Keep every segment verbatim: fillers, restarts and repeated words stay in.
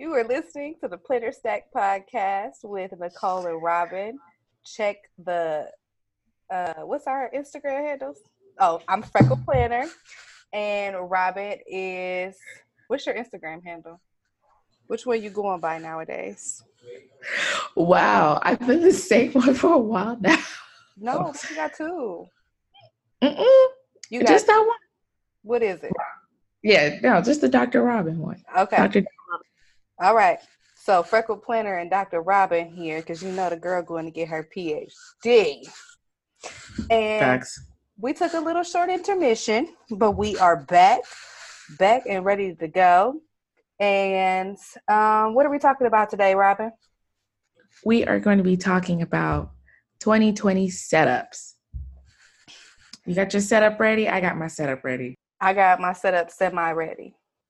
You are listening to the Planner Stack podcast with Nicole and Robin. Check the uh what's our Instagram handles? Oh, I'm Freckle Planner, and Robin is what's your Instagram handle? Which one you going by nowadays? Wow, I've been the same one for a while now. No, but you got two. Mm-mm. You got Just that one? what is it? Yeah, no, just the Doctor Robin one. Okay. Doctor All right. So Freckle Planner and Doctor Robin here because you know the girl going to get her P H D. And Facts. we took a little short intermission, but we are back, back and ready to go. And um, what are we talking about today, Robin? We are going to be talking about twenty twenty setups. You got your setup ready? I got my setup ready. I got my setup semi-ready.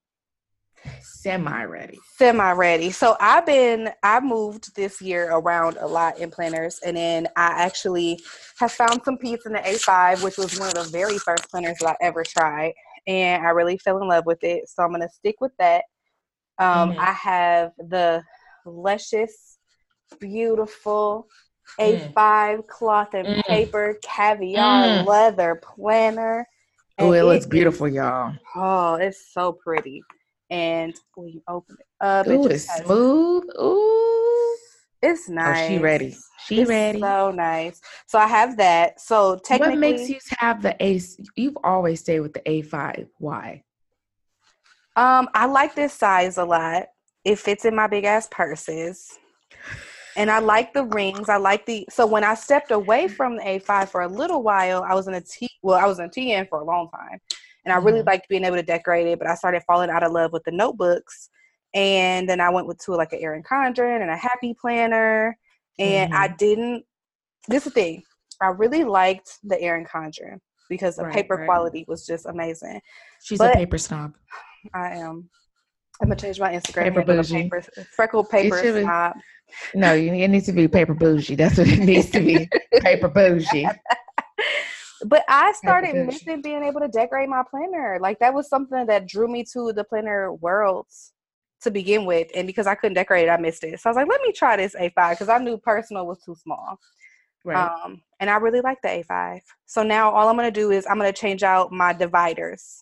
Semi-ready. Semi-ready. So I've been, I moved this year around a lot in planners, and then I actually have found some piece in the A five, which was one of the very first planners that I ever tried, and I really fell in love with it. So I'm going to stick with that. Um, mm-hmm. I have the luscious, beautiful A five mm. cloth and mm. paper caviar mm. leather planner. Oh, it, it looks beautiful, is, y'all. Oh, it's so pretty. And when you open it up, Ooh, it it's has, smooth. Ooh, it's nice. Oh, she ready. She it's ready. So nice. So I have that. So technically, what makes you have the A? You've always stayed with the A five. Why? Um, I like this size a lot. It fits in my big ass purses. And I like the rings. I like the, so when I stepped away from the A five for a little while, I was in a T, well, I was in T N for a long time. And I really mm-hmm. liked being able to decorate it, but I started falling out of love with the notebooks. And then I went with to like an Erin Condren and a Happy Planner. And mm-hmm. I didn't, this is the thing, I really liked the Erin Condren because the right, paper right. quality was just amazing. She's but a paper snob. I am. I'm gonna change my Instagram paper handle bougie. to paper, freckle paper snob. No, you, it needs to be paper bougie. That's what it needs to be. Paper bougie. But I started missing being able to decorate my planner. Like that was something that drew me to the planner world to begin with. And because I couldn't decorate it, I missed it. So I was like, let me try this A five because I knew personal was too small. Right. Um, and I really like the A five. So now all I'm gonna do is I'm gonna change out my dividers.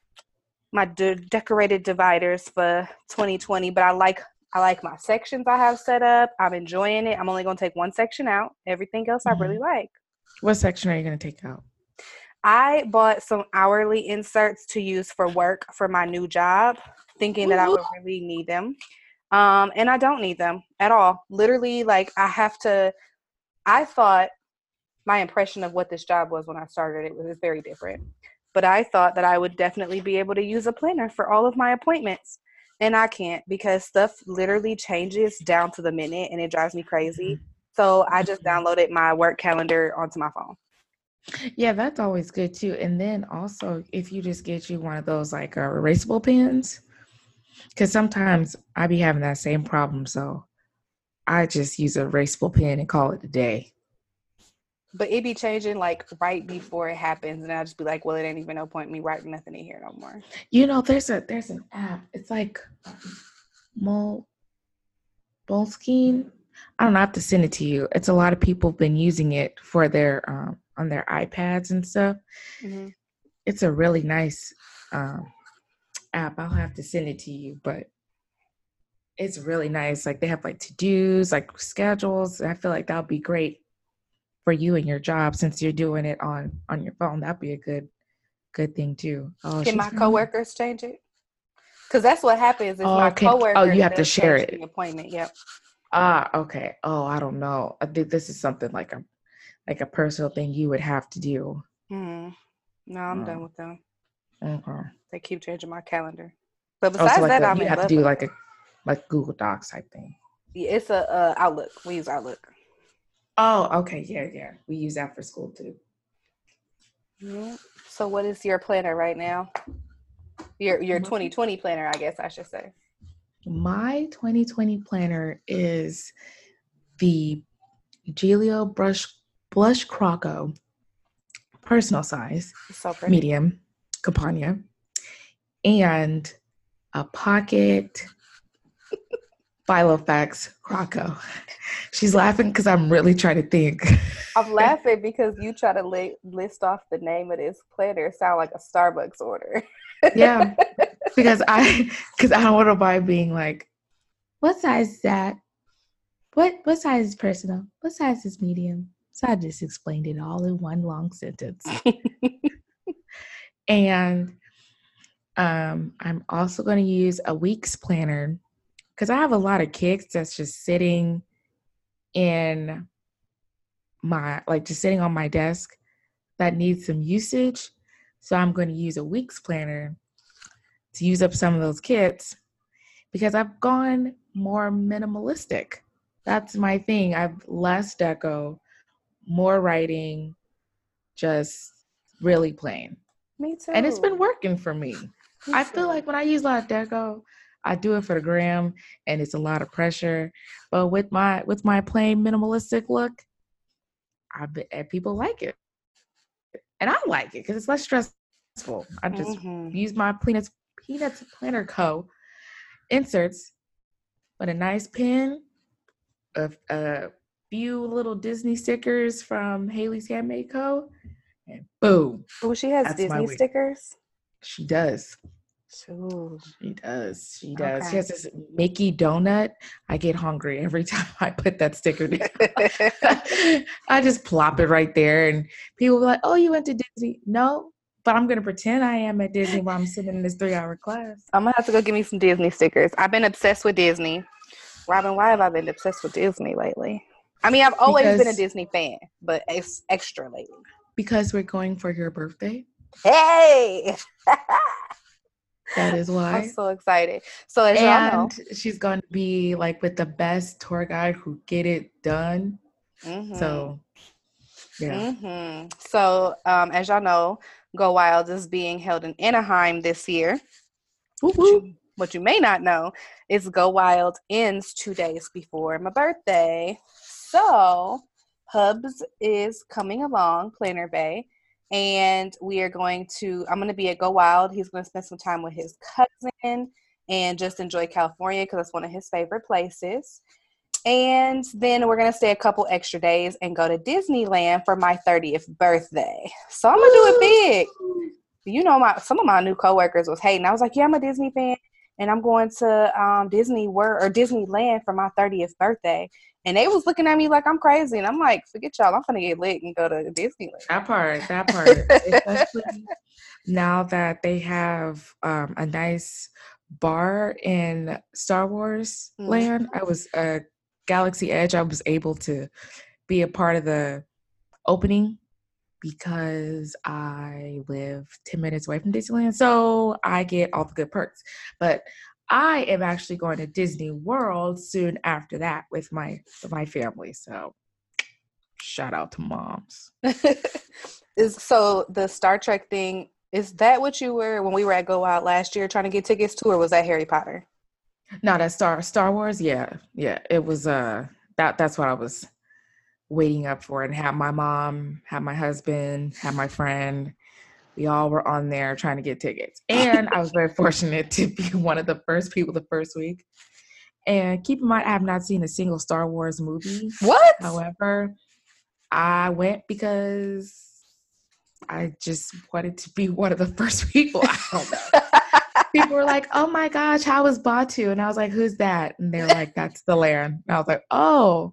My de- decorated dividers for twenty twenty, but I like I like my sections I have set up. I'm enjoying it. I'm only going to take one section out. Everything else mm-hmm. I really like. What section are you going to take out? I bought some hourly inserts to use for work for my new job, thinking that I would really need them. Um, and I don't need them at all. Literally, like I have to, I thought my impression of what this job was when I started it was very different. But I thought that I would definitely be able to use a planner for all of my appointments. And I can't because stuff literally changes down to the minute and it drives me crazy. So I just downloaded my work calendar onto my phone. Yeah, that's always good too. And then also if you just get you one of those like uh, erasable pens, because sometimes I be having that same problem. So I just use an erasable pen and call it a day. But it be changing like right before it happens, and I'll just be like, "Well, it ain't even no point me writing nothing in here no more." You know, there's a there's an app. It's like Mol Moleskine. I don't know. I have to send it to you. It's a lot of people have been using it for their um, on their iPads and stuff. Mm-hmm. It's a really nice um, app. I'll have to send it to you, but it's really nice. Like they have like to dos, like schedules. I feel like that would be great for you and your job since you're doing it on on your phone. That'd be a good good thing too. Oh, can my coworkers change it? Because that's what happens. Is oh, my okay. coworker. Oh, you have to share it. The appointment. Yep. Ah, okay. Oh, I don't know. I think this is something like a like a personal thing you would have to do. Mm-hmm. No, I'm oh. done with them. Okay. They keep changing my calendar. But besides oh, so like that, a, I'm you in have love to do with like a like Google Docs type thing. Yeah, it's a uh, Outlook. We use Outlook. Oh, okay. Yeah, yeah. We use that for school too. Mm-hmm. So what is your planner right now? Your your twenty twenty planner, I guess I should say. My twenty twenty planner is the Giglio Brush Blush Croco personal size, so pretty. Medium, Campagna, and a pocket Filofax Rocco. She's laughing because I'm really trying to think. I'm laughing because you try to li- list off the name of this planner. It sound like a Starbucks order. Yeah, because I because I don't want to buy being like, what size is that? What what size is personal? What size is medium? So I just explained it all in one long sentence. And um, I'm also going to use a week's planner because I have a lot of kicks that's just sitting in my, like just sitting on my desk that needs some usage. So I'm going to use a week's planner to use up some of those kits because I've gone more minimalistic. That's my thing. I've less deco, more writing, just really plain. Me too. And it's been working for me. Me I too. feel like when I use a lot of deco, I do it for the gram and it's a lot of pressure. But with my with my plain minimalistic look, I bet people like it. And I like it because it's less stressful. I just Mm-hmm. use my Peanuts Peanuts Planner Co. inserts, but a nice pen, a, a few little Disney stickers from Haley's Handmade Co. And boom. Oh, she has That's my Disney week. stickers? She does. Ooh. She does. She does. Okay. She has this Mickey donut. I get hungry every time I put that sticker down. I just plop it right there, and people be like, "Oh, you went to Disney?" No, but I'm gonna pretend I am at Disney while I'm sitting in this three-hour class. I'm gonna have to go get me some Disney stickers. I've been obsessed with Disney. Robin, why have I been obsessed with Disney lately? I mean, I've always because, been a Disney fan, but it's extra lately. Because we're going for your birthday. Hey! That is why. I'm so excited. So as and y'all know, she's going to be like with the best tour guide who get it done. Mm-hmm. So, yeah. Mm-hmm. So um, as y'all know, Go Wild is being held in Anaheim this year. What you, what you may not know is Go Wild ends two days before my birthday. So Hubs is coming along, Planner Bay, and we are going to, I'm going to be at Go Wild. He's going to spend some time with his cousin and just enjoy California because it's one of his favorite places. And then we're going to stay a couple extra days and go to Disneyland for my thirtieth birthday. So I'm going to do it big. You know, my some of my new coworkers was hating. I was like, yeah, I'm a Disney fan, and I'm going to um, Disney World or Disneyland for my thirtieth birthday. And they was looking at me like I'm crazy. And I'm like, forget y'all. I'm going to get lit and go to Disneyland. That part, that part. Especially now that they have um, a nice bar in Star Wars mm. land. I was uh, Galaxy Edge. I was able to be a part of the opening because I live ten minutes away from Disneyland. So I get all the good perks. But I am actually going to Disney World soon after that with my with my family. So shout out to moms. Is so the Star Trek thing, is that what you were when we were at Go Wild last year trying to get tickets to, or was that Harry Potter? No, that Star Star Wars, yeah. Yeah. It was uh that that's what I was waiting up for, and have my mom, have my husband, have my friend. We all were on there trying to get tickets. And I was very fortunate to be one of the first people the first week. And keep in mind, I have not seen a single Star Wars movie. What? However, I went because I just wanted to be one of the first people. I don't know. People were like, oh my gosh, how was Batu? And I was like, who's that? And they're like, that's the land. And I was like, oh,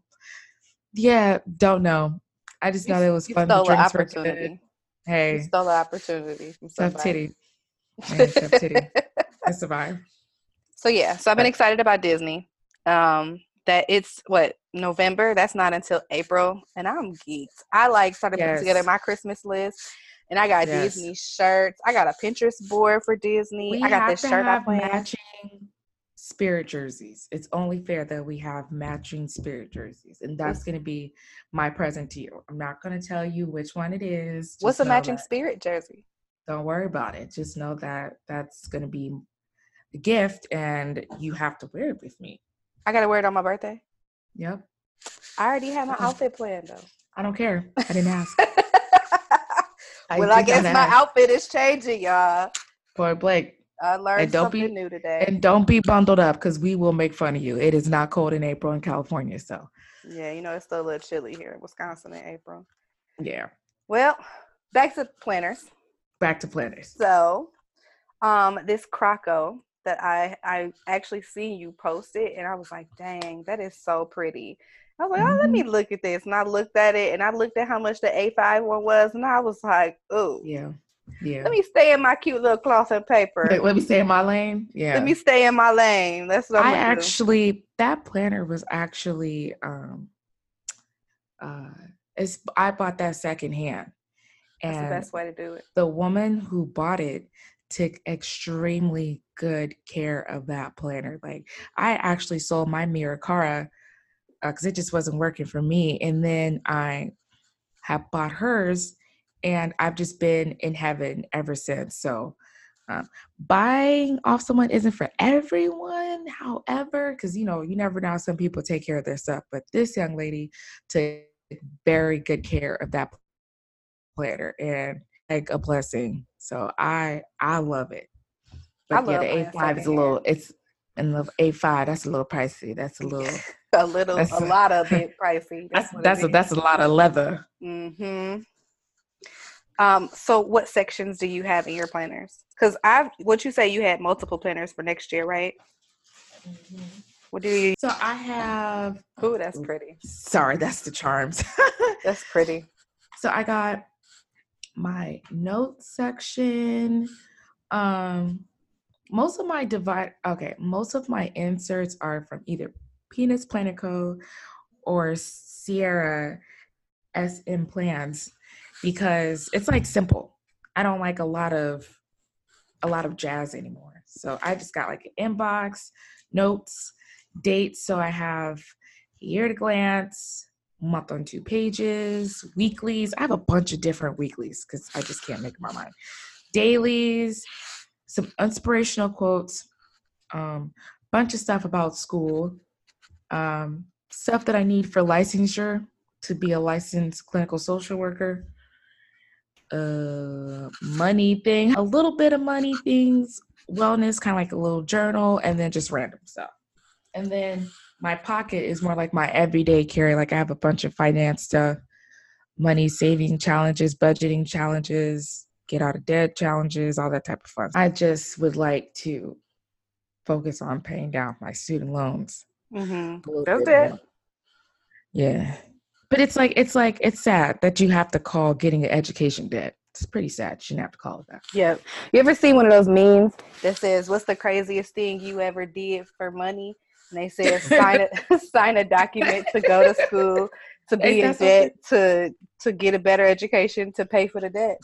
yeah, don't know. I just know it was fun. The drinks were good. Hey, you stole the opportunity from somebody. Tough titty. Man, tough titty. I survived. So yeah, so I've been excited about Disney. Um, that it's what November. That's not until April, and I'm geeked. I like started yes. putting together my Christmas list, and I got yes. Disney shirts. I got a Pinterest board for Disney. We I got have this to shirt have I planned. Matching spirit jerseys. It's only fair that we have matching spirit jerseys, and that's going to be my present to you. I'm not going to tell you which one it is. Just What's a matching spirit jersey? Don't worry about it. Just know that that's going to be the gift, and you have to wear it with me. I got to wear it on my birthday? Yep. I already have my outfit planned, though. I don't care. I didn't ask. I well, I guess my ask. outfit is changing, y'all. Boy, Blake. I learned And don't something be new today. and don't be bundled up because we will make fun of you. It is not cold in April in California, so Yeah, you know, it's still a little chilly here in Wisconsin in April. yeah. Well, back to planners. Back to planners. So, um, this Croco that I I actually seen you post it, and I was like, dang, that is so pretty. I was like, oh, let Mm-hmm. me look at this, and I looked at it, and I looked at how much the A five one was, and I was like, oh, Yeah. Yeah. let me stay in my cute little cloth and paper. Let, let me stay in my lane. Let Yeah. me stay in my lane. That's what I'm I gonna do. actually that planner was actually um uh it's I bought that secondhand. That's the And best way to do it. the woman who bought it took extremely good care of that planner. Like I actually sold my Mirakara because uh, it just wasn't working for me. And then I have bought hers and I've just been in heaven ever since. So um, buying off someone isn't for everyone. However, because, you know, you never know how some people take care of their stuff. But this young lady took very good care of that planner and like a blessing. So I I love it. I But yeah, love the buying A five is a little secondhand. it's and the A five that's a little pricey. That's a little A little, that's a lot of it pricey. that's That's what it that's a, is. that's a lot of leather. Mm-hmm. Um, so what sections do you have in your planners? Because I've what you say you had multiple planners for next year, right? Mm-hmm. What do you So I have Oh, that's pretty. Sorry, that's the charms. That's pretty. So I got my notes section. Um most of my divide okay, most of my inserts are from either Penis Planet Co. or Sierra S M Plans because it's like simple. I don't like a lot of a lot of jazz anymore. So I just got like an inbox, notes, dates. So I have year to glance, month on two pages, weeklies. I have a bunch of different weeklies because I just can't make up my mind. Dailies, some inspirational quotes, um, bunch of stuff about school, um, stuff that I need for licensure to be a licensed clinical social worker, uh, money thing, a little bit of money things, wellness, kind of like a little journal, and then just random stuff. And then my pocket is more like my everyday carry. Like I have a bunch of finance stuff, money saving challenges, budgeting challenges, get out of debt challenges, all that type of fun. I just would like to focus on paying down my student loans. Mm-hmm. A little That's bit it. more. Yeah. But it's like, it's like, it's sad that you have to call getting an education debt. It's pretty sad. You shouldn't have to call it that. Yeah. You ever see one of those memes that says, what's the craziest thing you ever did for money? And they said, sign a, sign a document to go to school, to be Ain't in that something? debt, to, to get a better education, to pay for the debt.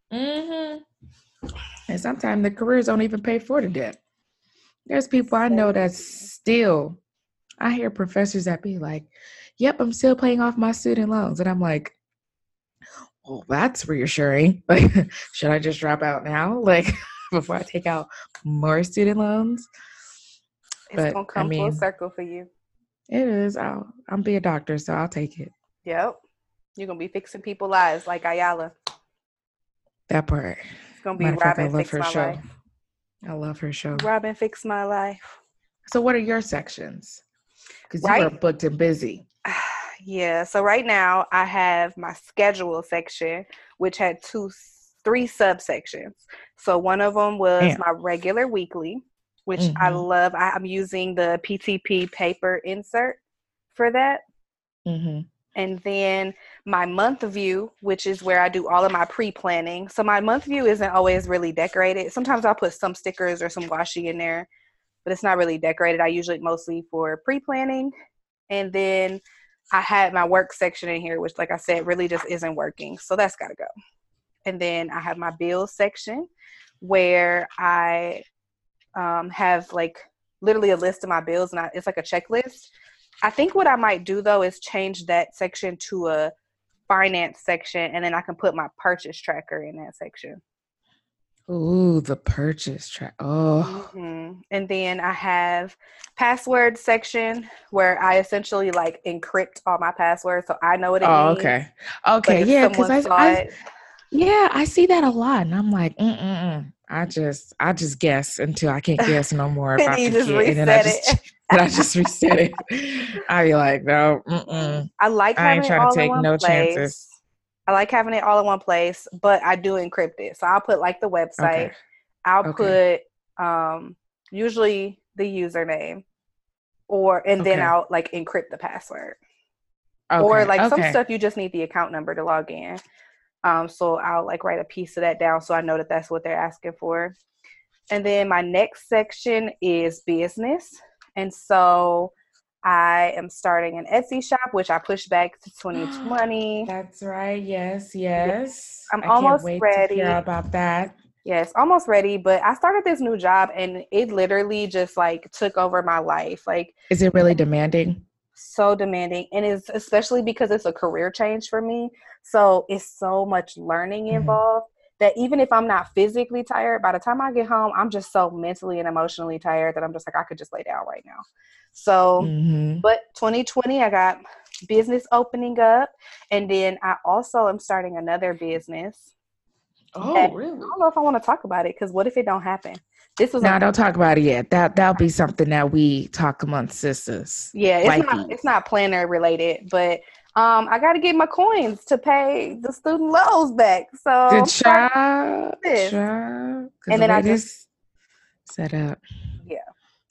Mm-hmm. And sometimes the careers don't even pay for the debt. There's people I know that still, I hear professors that be like, yep, I'm still paying off my student loans. And I'm like, well, that's reassuring. Like, should I just drop out now? Like, before I take out more student loans? It's but, going to come I mean, full circle for you. It is. I'll, I'll be a doctor, so I'll take it. Yep. You're going to be fixing people's lives like Ayala. That part. It's going to be Matter of Robin fact, I love Fix her My show. Life. I love her show. Robin Fix My Life. So what are your sections? Because right. you are booked and busy. Yeah. So right now I have my schedule section, which had two, three subsections. So one of them was Damn. my regular weekly, which mm-hmm. I love. I, I'm using the P T P paper insert for that. Mm-hmm. And then my month view, which is where I do all of my pre-planning. So my month view isn't always really decorated. Sometimes I'll put some stickers or some washi in there, but it's not really decorated. I usually mostly for pre-planning. And then I had my work section in here, which, like I said, really just isn't working. So that's got to go. And then I have my bills section where I um, have like literally a list of my bills, and I, it's like a checklist. I think what I might do, though, is change that section to a finance section, and then I can put my purchase tracker in that section. Ooh, the purchase track. Oh. Mm-hmm. And then I have password section where I essentially like encrypt all my passwords, so I know what it oh, means. Okay. Okay. Yeah, because I, I, it, yeah, I see that a lot, and I'm like, mm mm. I just I just guess until I can't guess no more if And I you just forget, and then I reset just it. and I just reset it. I be like, no, mm-mm. I like I ain't having it trying to all in take one no place. chances. I like having it all in one place, but I do encrypt it. So I'll put like the Okay, website. I'll okay, put um usually the username or and then okay, I'll like encrypt the password. Or okay, like some okay, stuff you just need the account number to log in. Um so I'll like write a piece of that down so I know that that's what they're asking for. And then my next section is business. And so I am starting an Etsy shop, which I pushed back to twenty twenty. That's right. Yes, Yeah, yes. I'm I can't almost wait to hear ready. about that. Yes, almost ready. But I started this new job and it literally just like took over my life. Like, Is it really demanding? so demanding. And it's especially because it's a career change for me. So it's so much learning Hmm. involved that even if I'm not physically tired, by the time I get home, I'm just so mentally and emotionally tired that I'm just like, I could just lay down right now. So, Hmm. but twenty twenty, I got business opening up. And then I also am starting another business that Oh, I really? don't know if I want to talk about it because what if it don't happen? This was No, a don't talk about it yet. That that'll be something that we talk amongst sisters. yeah, it's not Wifey. it's not planner related, but um, I got to get my coins to pay the student loans back. So Good I'm starting job. this, Job. Because and the then way I just this set up. yeah,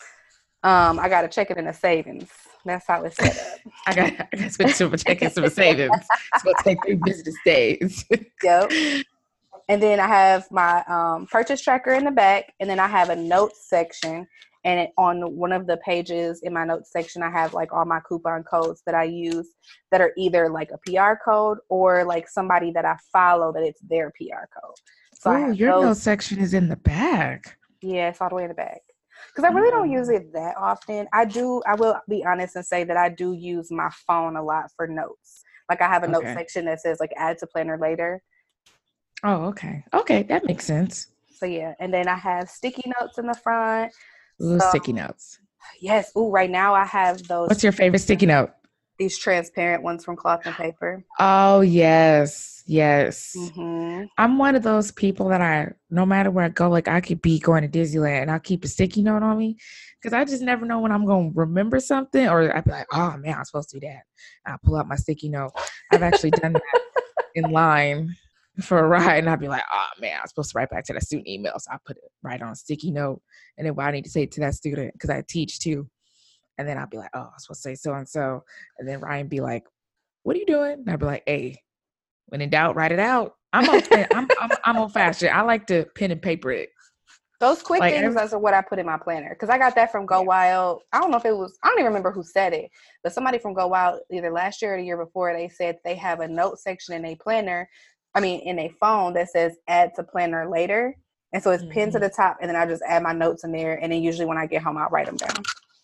um, I got to check it in a savings. That's how it's set up. I got I got to switch to a checking some savings. It's gonna take three business days. Yep. And then I have my um, purchase tracker in the back, and then I have a notes section. And it, on one of the pages in my notes section, I have like all my coupon codes that I use that are either like a P R code or like somebody that I follow that it's their P R code. So I Oh, have your note those. section is in the back. Yeah, it's all the way in the back. Because I really don't use Oh. it that often. I do, I will be honest and say that I do use my phone a lot for notes. Like I have a note Okay. section that says like add to planner later. Oh, okay. Okay, that makes sense. So yeah, and then I have sticky notes in the front. Ooh, So sticky notes. yes, ooh, right now I have those What's your favorite sticky note? these transparent ones from Cloth and Paper. Oh, yes. Yes. Mm-hmm. I'm one of those people that I, no matter where I go, like I could be going to Disneyland and I'll keep a sticky note on me because I just never know when I'm going to remember something or I'd be like, oh man, I'm supposed to do that. I'll pull out my sticky note. I've actually done that in line for a ride and I'd be like, oh man, I'm supposed to write back to that student email. So I put it right on a sticky note and then what I need to say to that student because I teach too. And then I'll be like, oh, I was supposed to say so and so. And then Ryan be like, what are you doing? And I'd be like, hey, when in doubt, write it out. I'm old, I'm, I'm, I'm old fashioned. I like to pen and paper it. Those quick Like, things, every, those are what I put in my planner. Because I got that from Go yeah. Wild. I don't know if it was, I don't even remember who said it, but somebody from Go Wild, either last year or the year before, they said they have a note section in a planner, I mean, in a phone that says add to planner later. And so it's pinned to Mm-hmm. the top, and then I just add my notes in there. And then usually when I get home, I'll write them down.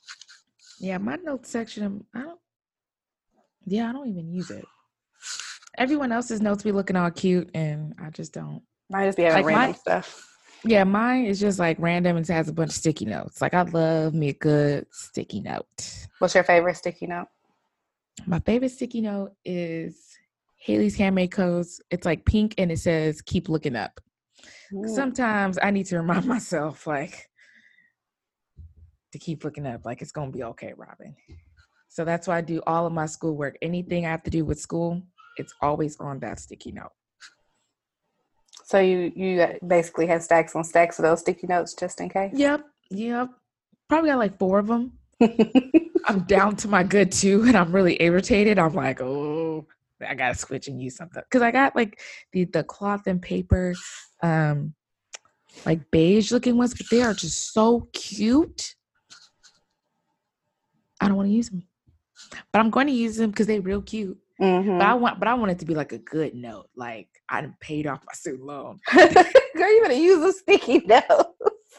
Yeah, my notes section, I don't, yeah, I don't even use it. Everyone else's notes be looking all cute, and I just don't. Might just be having Like, random my, stuff. yeah, mine is just like random and has a bunch of sticky notes. Like, I love me a good sticky note. What's your favorite sticky note? My favorite sticky note is Haley's Handmade Codes. It's like pink and it says, keep looking up. Mm. Sometimes I need to remind myself, like, to keep looking up, like, it's going to be okay, Robin. So that's why I do all of my schoolwork. Anything I have to do with school, it's always on that sticky note. So you you basically have stacks on stacks of those sticky notes just in case? Yep, yep. Probably got like four of them. I'm down to my good two, and I'm really irritated. I'm like, oh, I gotta switch and use something because I got like the the cloth and paper, um, like beige looking ones, but they are just so cute. I don't want to use them, but I'm going to use them because they're real cute. Mm-hmm. But I want, but I want it to be like a good note, like I done paid off my student loan. Girl, you better use a sticky note.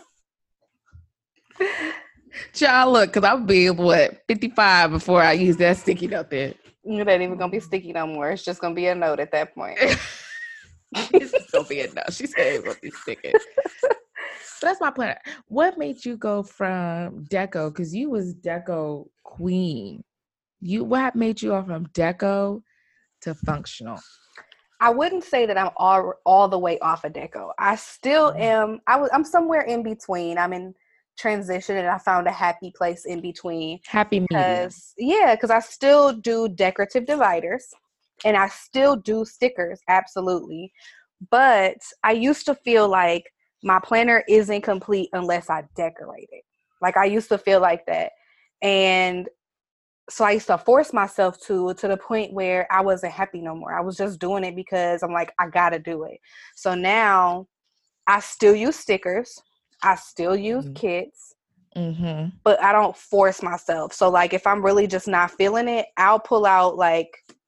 Child, look, because I'll be what fifty-five before I use that sticky note there. It ain't even gonna be sticky no more. It's just gonna be a note at that point. It's just gonna be enough. She said it's gonna be sticky. So that's my plan. What made you go from deco? Because you was deco queen. You what made you go from deco to functional? I wouldn't say that I'm all all the way off of deco. I still am. I was. I'm somewhere in between. I'm in transition, and I found a happy place in between. Happy medium. Because yeah, because I still do decorative dividers, and I still do stickers. Absolutely, but I used to feel like my planner isn't complete unless I decorate it. Like I used to feel like that, and so I used to force myself to to the point where I wasn't happy no more. I was just doing it because I'm like, I gotta do it. So now I still use stickers. I still use Mm-hmm. kits, Mm-hmm. but I don't force myself. So like if I'm really just not feeling it, I'll pull out like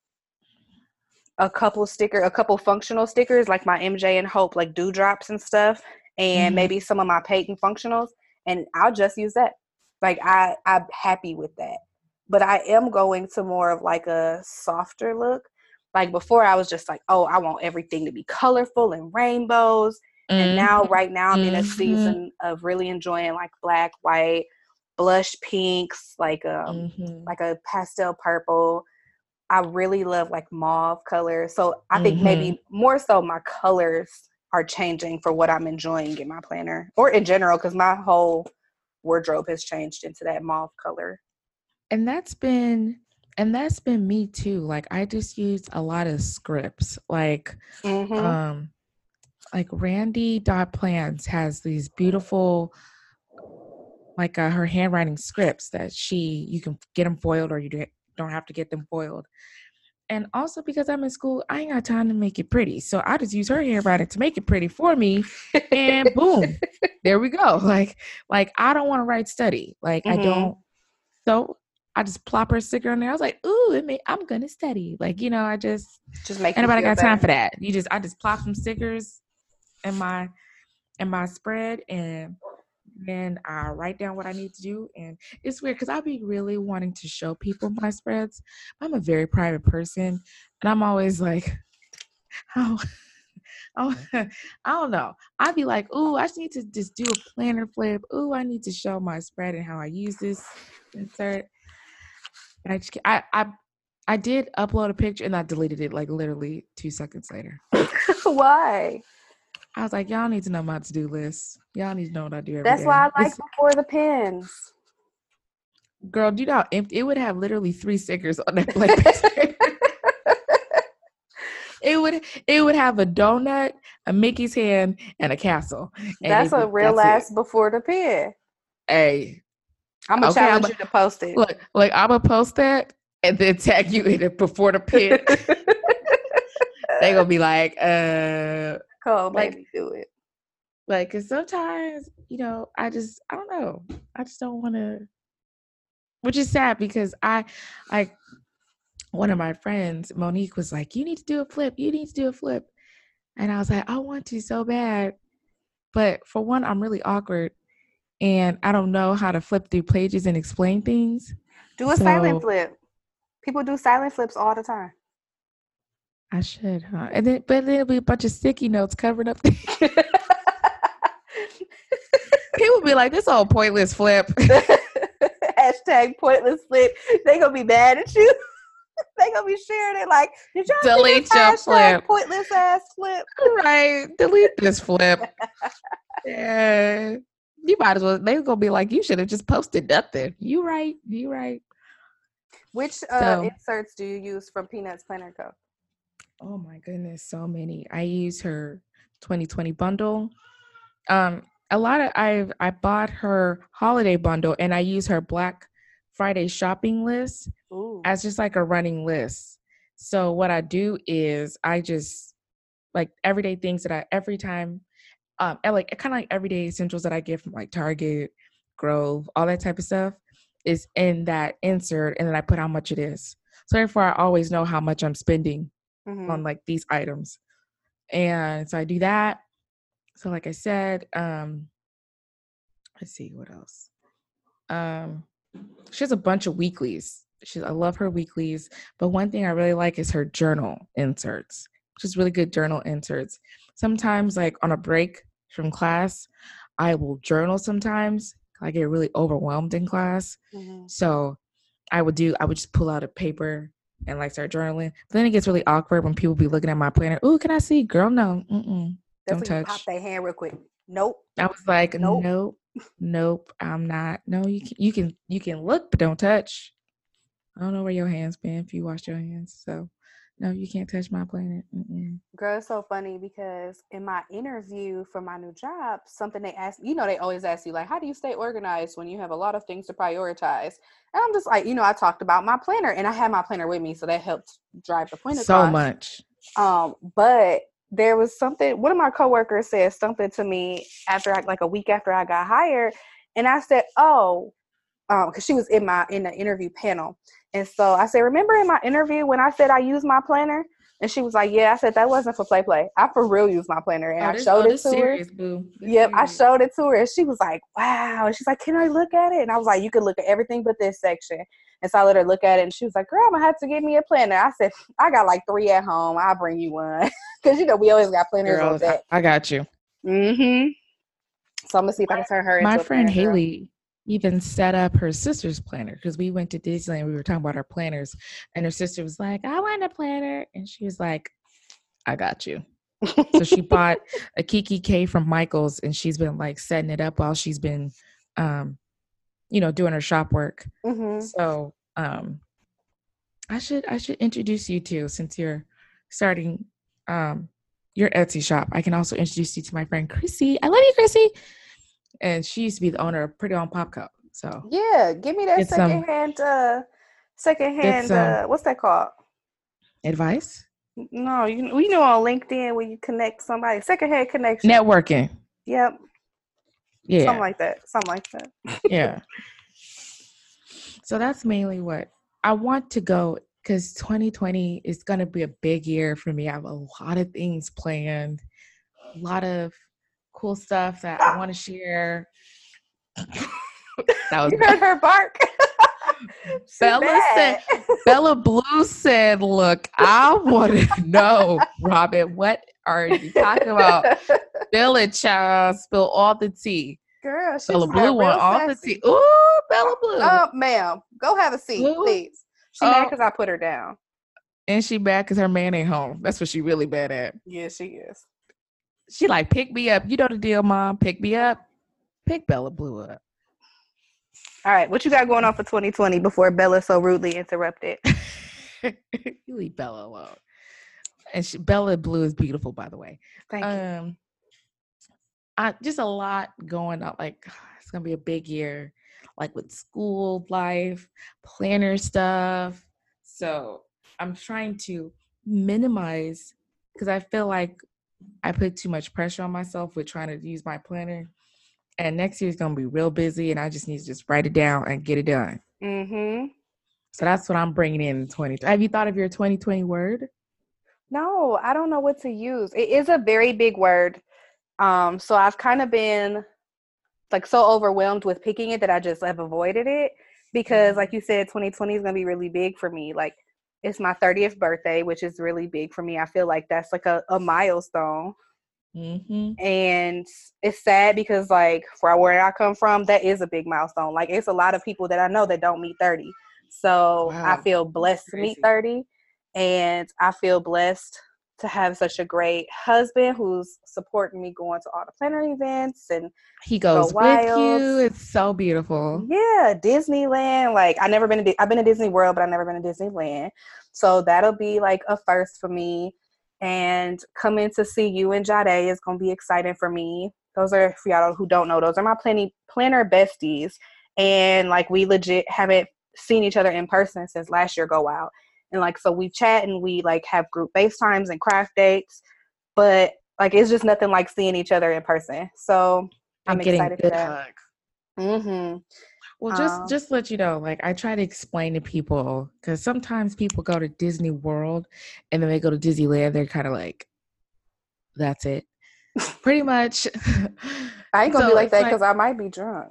a couple sticker, a couple functional stickers, like my M J and Hope, like dewdrops and stuff, and Mm-hmm. maybe some of my Peyton functionals, and I'll just use that. Like I, I'm happy with that. But I am going to more of like a softer look. Like before, I was just like, oh, I want everything to be colorful and rainbows. And now, Mm-hmm. right now, I'm in a Mm-hmm. season of really enjoying like black, white, blush pinks, like um, Mm-hmm. like a pastel purple. I really love like mauve colors. So I think Mm-hmm. maybe more so my colors are changing for what I'm enjoying in my planner or in general, because my whole wardrobe has changed into that mauve color. And that's been and that's been me too. Like I just used a lot of scripts. Like Mm-hmm. um like Randy Dot Plans has these beautiful like uh, her handwriting scripts that she you can get them foiled or you do- don't have to get them foiled. And also because I'm in school, I ain't got time to make it pretty. So I just use her handwriting to make it pretty for me. And boom, there we go. Like, like I don't want to write study. Like I Mm-hmm. don't. So I just plop her sticker on there. I was like, ooh, it may, I'm gonna study. Like, you know, I just Just make you anybody feel got time better. for that. You just I just plop some stickers in my in my spread and then I write down what I need to do. And it's weird because I'll be really wanting to show people my spreads. I'm a very private person, and I'm always like, oh, oh I don't know. I'd be like, ooh, I just need to just do a planner flip. Ooh, I need to show my spread and how I use this insert. And I just, I, I, I did upload a picture and I deleted it like literally two seconds later. Why? I was like, y'all need to know my to-do list. Y'all need to know what I do every That's why day. I like It's before the pins. girl, do you know how empty it would have literally three stickers on that blank piece of paper. It would it would have a donut, a Mickey's hand, and a castle. And That's it a would real that's it. ass before the pin. Hey, I'm gonna okay, I'm challenge a, you to post it. look, like I'm gonna post that and then tag you in it before the pit. They gonna be like, uh Cole made like me do it. like cause sometimes, you know, I just I don't know. I just don't wanna which is sad because I like one of my friends, Monique, was like, you need to do a flip, you need to do a flip. And I was like, I want to so bad. But for one, I'm really awkward and I don't know how to flip through pages and explain things. Do a silent So flip. People do silent flips all the time. I should, huh? And then, but then it'll be a bunch of sticky notes covering up. People be like, this whole pointless flip. Hashtag pointless flip. They gonna be mad at you. They gonna be sharing it like, did y'all Delete see your this hashtag flip. pointless ass flip? Right. Delete this flip. Yeah. You might as well. They're gonna be like, you should have just posted nothing. You right. You right. Which uh, So, inserts do you use from Peanuts Planner Co? oh my goodness, so many. I use her twenty twenty bundle. Um, a lot of I've I bought her holiday bundle and I use her Black Friday shopping list Ooh. as just like a running list. So what I do is I just like everyday things that I every time um and like kind of like everyday essentials that I get from like Target, Grove, all that type of stuff is in that insert and then I put how much it is. So therefore I always know how much I'm spending Mm-hmm. on like these items. And so I do that. So like I said, um let's see what else. Um she has a bunch of weeklies. She I love her weeklies, but one thing I really like is her journal inserts. Just really good journal inserts. Sometimes like on a break from class, I will journal sometimes. I get really overwhelmed in class. Mm-hmm. So I would do I would just pull out a paper and like start journaling. But then it gets really awkward when people be looking at my planner. Ooh, can I see? Girl, no. Mm-mm. That's Don't when you pop touch. their hand real quick. Nope. I was like, Nope. nope, nope, I'm not. No, you can, you can, you can look, but don't touch. I don't know where your hands been if you washed your hands. So, no, you can't touch my planet. Mm-mm. Girl, it's so funny because in my interview for my new job, something they asked, you know, they always ask you, like, how do you stay organized when you have a lot of things to prioritize? And I'm just like, you know, I talked about my planner and I had my planner with me. So that helped drive the point So across. much. Um, but there was something, one of my coworkers said something to me after, I, like a week after I got hired. And I said, oh, um, because she was in my in the interview panel. And so I said, remember in my interview when I said I used my planner? And she was like, yeah. I said, that wasn't for play play. I for real used my planner. And Oh, I this, showed oh, it this to her. serious, boo. This Yep, I serious. showed it to her. And she was like, wow. And she's like, can I look at it? And I was like, you can look at everything but this section. And so I let her look at it. And she was like, girl, I'm going to have to get me a planner. I said, I got like three at home. I'll bring you one. Because, you know, we always got planners on Girls, I, deck. I got you. Mm-hmm. So I'm going to see if I can turn her My into a friend planner girl. Haley even set up her sister's planner because we went to Disneyland. We were talking about our planners, and her sister was like, I want a planner. And she was like, I got you. So she bought a Kiki K from Michael's, and she's been like setting it up while she's been, um, you know, doing her shop work. Mm-hmm. So um, I should I should introduce you to, since you're starting um, your Etsy shop. I can also introduce you to my friend Chrissy. I love you, Chrissy. And she used to be the owner of Pretty on Popco. So yeah, give me that get some secondhand, uh, get secondhand, some uh, what's that called? advice. No, you we know on LinkedIn where you connect somebody, secondhand connection. Networking. Yep. Yeah. Something like that. Something like that. Yeah. So that's mainly what I want to go, because twenty twenty is going to be a big year for me. I have a lot of things planned, a lot of cool stuff that I want to share. That was you heard her bark. Bella said, Bella Blue said, look, I want to know, Robin, what are you talking about? Bella child, spill all the tea. Girl, she Bella just Blue got real want all the sassy. tea. Ooh, Bella Blue. Uh, ma'am, go have a seat, Ooh. please. She Oh. mad because I put her down. And she bad because her man ain't home. That's what she really bad at. Yeah, she is. She like, pick me up. You know the deal, Mom. Pick me up. Pick Bella Blue up. All right, what you got going on for twenty twenty before Bella so rudely interrupted? You leave Bella alone. And she, Bella Blue is beautiful, by the way. Thank um, you. I, just a lot going on. Like, it's gonna be a big year, like with school life, planner stuff. So I'm trying to minimize, because I feel like I put too much pressure on myself with trying to use my planner. And next year is going to be real busy, and I just need to just write it down and get it done. Mm-hmm. So that's what I'm bringing in twenty twenty. Have you thought of your twenty twenty word? No, I don't know what to use. It is a very big word. Um, so I've kind of been like so overwhelmed with picking it that I just have avoided it because, mm-hmm. like you said, twenty twenty is going to be really big for me. Like, it's my thirtieth birthday, which is really big for me. I feel like that's like a, a milestone. Mm-hmm. And it's sad because, like, for where I come from, that is a big milestone. Like, it's a lot of people that I know that don't meet thirty. So wow. I feel blessed to meet thirty. And I feel blessed to have such a great husband who's supporting me going to all the planner events. And he goes go with you. It's so beautiful. Yeah, Disneyland. Like, I've never been to, I've been to Disney World, but I've never been to Disneyland. So that'll be like a first for me. And coming to see you and Jade is going to be exciting for me. Those are, for y'all who don't know, those are my planning, planner besties. And, like, we legit haven't seen each other in person since last year Go Out. And, like, so we chat and we, like, have group FaceTimes and craft dates. But, like, it's just nothing like seeing each other in person. So I'm and excited for that. Hug. Mm-hmm. Well, just um, just let you know, like, I try to explain to people, because sometimes people go to Disney World and then they go to Disneyland. They're kind of like, that's it. Pretty much. I ain't gonna so be like that because like, I might be drunk.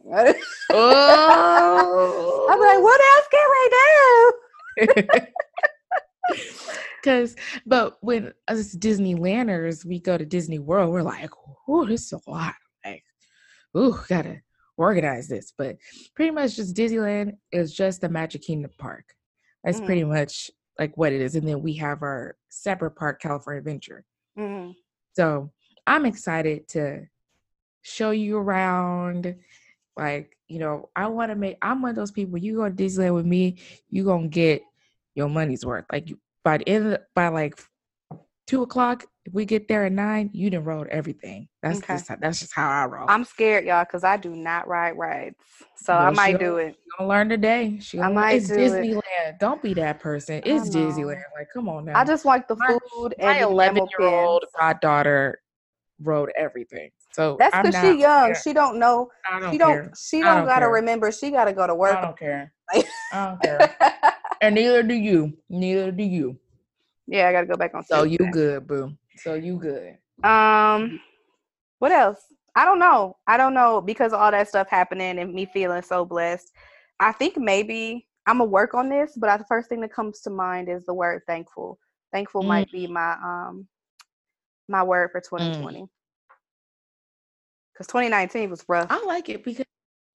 Oh, I'm like, what else can we do? Because, but when us Disneylanders, we go to Disney World, we're like, oh, this is a lot. Like, ooh, gotta organize this. But pretty much just Disneyland is just the Magic Kingdom park. That's mm. pretty much like what it is. And then we have our separate part, California Adventure. Mm-hmm. So I'm excited to show you around. Like, you know, I want to make, I'm one of those people, you go to Disneyland with me, you going to get your money's worth. Like, you, by the end of, the, by like two o'clock, if we get there at nine, you done rode everything. That's Okay. just, that's just how I roll. I'm scared, y'all, because I do not ride rides. So Well, I might she'll- do it. She gonna learn today. She I gonna, might it's do it. Disneyland. Don't be that person. I It's know. Disneyland. Like, come on now. I just like the My- food My and the enamel eleven-year-old pins. goddaughter rode everything. So That's I'm because not. she young. Yeah, She don't know. I don't She don't. care. She I don't, don't gotta care. remember. She gotta go to work. I don't care. I don't care. And neither do you. Neither do you. Yeah, I gotta go back on. So Tuesday. you good, boo. So you good. Um, what else? I don't know. I don't know because of all that stuff happening and me feeling so blessed. I think maybe I'm gonna work on this, but the first thing that comes to mind is the word thankful. Thankful Mm. might be my um my word for twenty twenty. Because twenty nineteen was rough. I like it because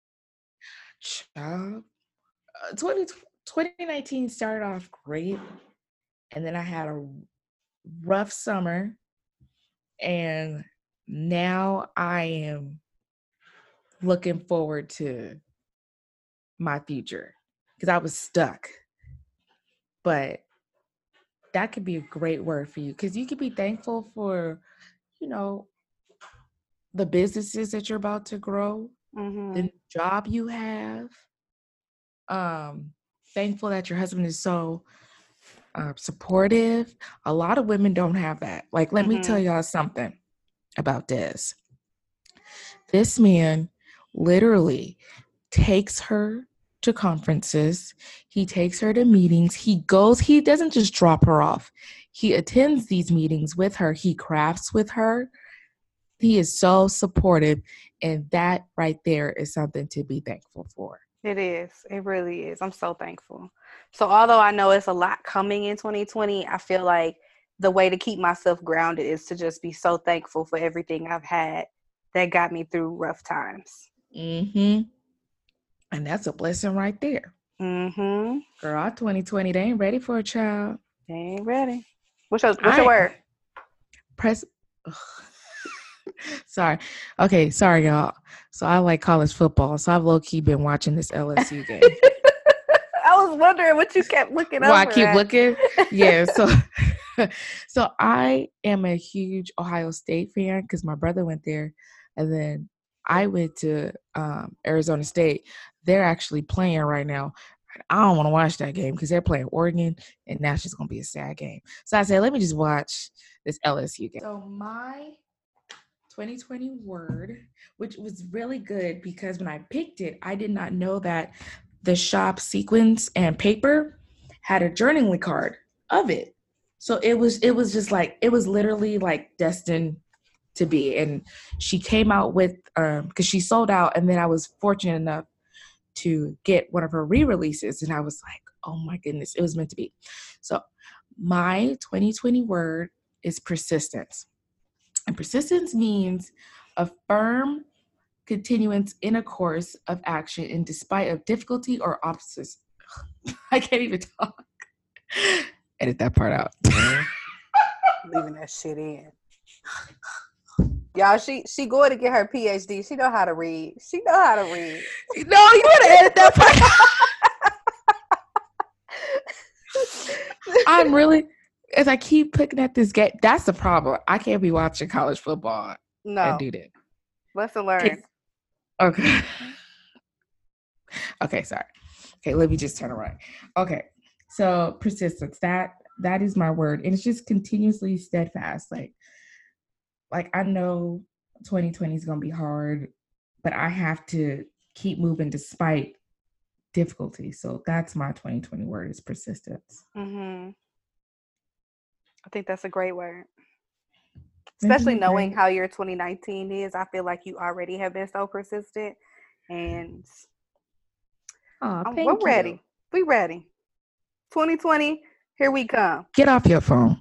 child, uh, twenty, twenty nineteen started off great. And then I had a rough summer. And now I am looking forward to my future because I was stuck. But that could be a great word for you because you could be thankful for, you know, the businesses that you're about to grow, Mm-hmm. the job you have. Um, thankful that your husband is so uh, supportive. A lot of women don't have that. Like, let mm-hmm. me tell y'all something about Des. This man literally takes her to conferences. He takes her to meetings. He goes, he doesn't just drop her off. He attends these meetings with her. He crafts with her. He is so supportive. And that right there is something to be thankful for. It is. It really is. I'm so thankful. So although I know it's a lot coming in twenty twenty, I feel like the way to keep myself grounded is to just be so thankful for everything I've had that got me through rough times. Mm-hmm. And that's a blessing right there. Mm-hmm. Girl, twenty twenty, they ain't ready for a child. They ain't ready. What's your, what's I, your word? Press. Sorry. Okay, sorry, y'all. So I like college football. So I've low-key been watching this L S U game. I was wondering what you kept looking Why I over keep at. looking? Yeah, so so I am a huge Ohio State fan because my brother went there. And then I went to um, Arizona State. They're actually playing right now. I don't want to watch that game because they're playing Oregon, and that's just going to be a sad game. So I said, let me just watch this L S U game. So my twenty twenty word, which was really good because when I picked it, I did not know that the shop sequins and paper had a journaling card of it. So it was it was just like, it was literally like destined to be. And she came out with, um, because she sold out, and then I was fortunate enough to get one of her re-releases, and I was like, oh my goodness, it was meant to be. So my twenty twenty word is persistence. And persistence means a firm continuance in a course of action in despite of difficulty or obstacles. I can't even talk. Edit that part out. Leaving that shit in. Y'all, she she going to get her P H D. She know how to read. She know how to read. No, you want to edit that part. I'm really, as I keep picking at this game, that's the problem. I can't be watching college football No. and do that. Lesson learned. Okay. Okay, sorry. Okay, let me just turn around. Okay, so persistence. That that is my word, and it's just continuously steadfast. Like, like I know twenty twenty is gonna be hard, but I have to keep moving despite difficulty. So that's my twenty twenty word is persistence. Mm-hmm. I think that's a great word. Especially knowing how your twenty nineteen is, I feel like you already have been so persistent, and oh, um, thank we're you. ready. We ready. twenty twenty, here we come. Get off your phone.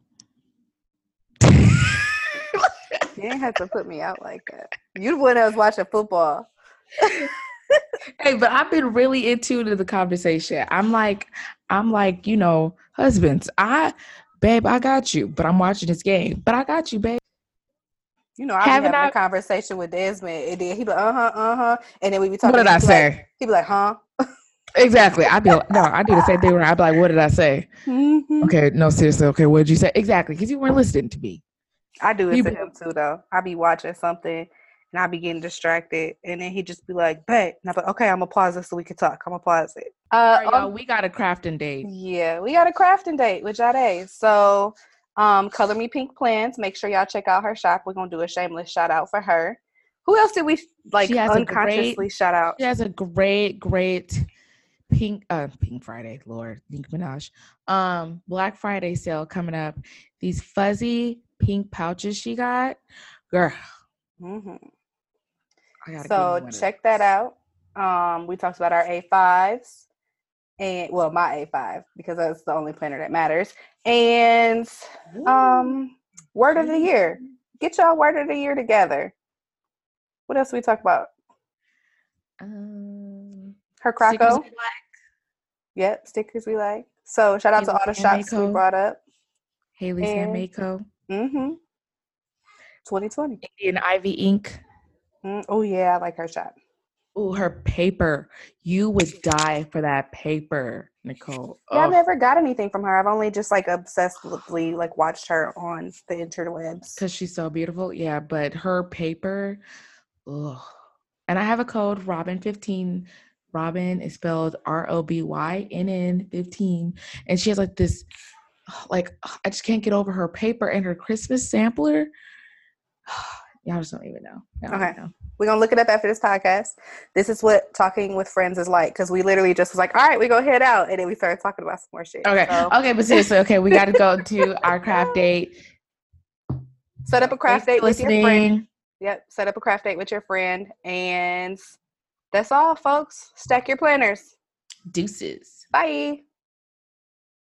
You ain't have to put me out like that. You the one that was watching football. Hey, but I've been really into the conversation. I'm like, I'm like, you know, husbands, I, babe, I got you, but I'm watching this game. But I got you, babe. You know, I'll be Haven't having a I? conversation with Desmond, and then he be like, uh huh, uh huh, and then we be What talking, did and he I be like, say? he be like, huh? Exactly. I'd be like, no, I do the same thing where I'd be like, what did I say? Mm-hmm. Okay, no, seriously. Okay, what did you say? Exactly, because you weren't listening to me. I do it You to be, him too, though. I be watching something, and I be getting distracted, and then he just be like, "Bet," and I be like, "Okay, I'm gonna pause this so we can talk. I'm gonna pause it." Uh, all right, y'all, on, we got a crafting date. yeah, we got a crafting date with Jade. So, um, Color Me Pink Plans. Make sure y'all check out her shop. We're gonna do a shameless shout out for her. Who else did we She like has a great, unconsciously shout out? she has a great, great pink, uh, Pink Friday, Lord, Nicki Minaj, um, Black Friday sale coming up. These fuzzy pink pouches she got, girl, Mm-hmm. I gotta get me So one of check that those. out. Um, we talked about our A fives. And well, my A five because that's the only planner that matters. And Ooh, um, word of the Haley. year. Get y'all word of the year together. What else we talk about? Um, Her stickers we Krakow. like. Yep, stickers we like. So shout out to all Haley's the Handmade shops we Co. brought up. Haley's And Handmade Co. mm-hmm, twenty twenty. Indian Ivy Ink. Mm, oh yeah, I like her shop. Ooh, her paper. You would die for that paper, Nicole. Yeah, I've Oh, never got anything from her. I've only just like obsessively like watched her on the interwebs. because she's so beautiful. Yeah, but her paper. Ugh. And I have a code Robin fifteen. Robin is spelled R O B Y N N fifteen. And she has like this, like, I just can't get over her paper and her Christmas sampler. Y'all just don't even know. Y'all don't Okay. even know. We're going to look it up after this podcast. This is what talking with friends is like because we literally just was like, all right, we're going to head out. And then we started talking about some more shit. Okay. So Okay. But seriously, okay, we got to go to our craft date. set up a So thanks craft for date with your friend. listening. Yep. Set up a craft date with your friend. And that's all, folks. Stack your planners. Deuces. Bye.